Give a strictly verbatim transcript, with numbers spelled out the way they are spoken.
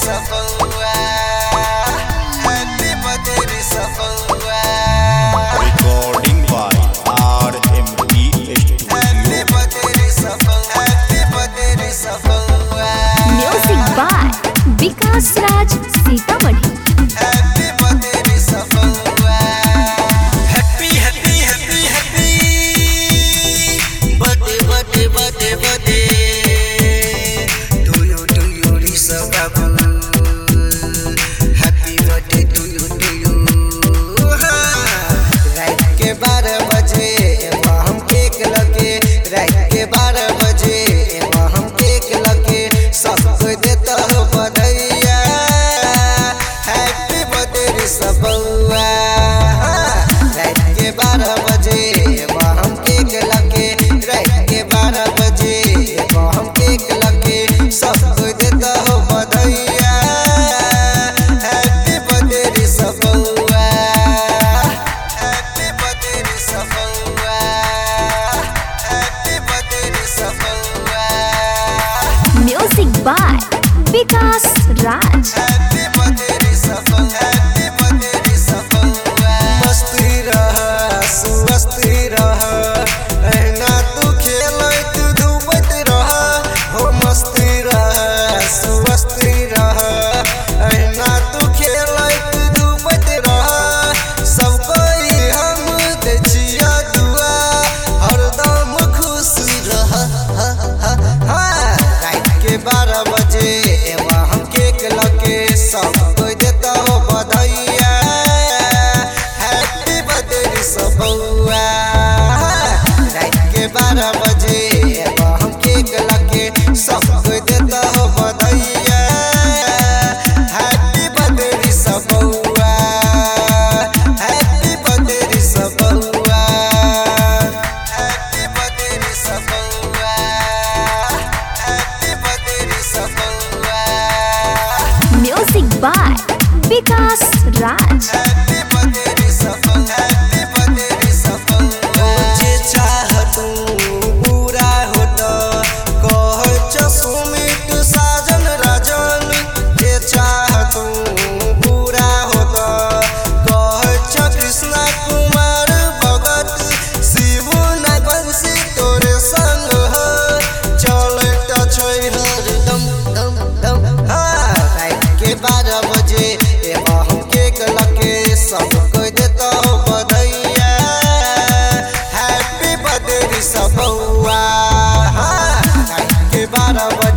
Recording by R M P Studio. Music by Vikas Raj Sitamarhi. Music by Vikas Raj. मस्ती रह सुस्ती रह एना तू खेलत धूपत रह हो मस्ती रह सुस्ती रह एना तू खेलत धूपत रह सब कोई हम दे छिया दुआ हरदम खुश रह रात के बारह बजे एवा हम केक लगे सब कोई देता हो बधाइया सबुआ रात के बारह बजे हम केक लगे सबको देता हो बधाइया हैप्पी बर्थडे सबुआ हैप्पी बर्थडे सबुआ हैप्पी बर्थडे सबुआ हैप्पी बर्थडे सबुआ Music by Vikas Raj. बारह बजे हम केक लगे सबको देता हो बधाइया हैप्पी बर्थडे सबुआ के बारह बजे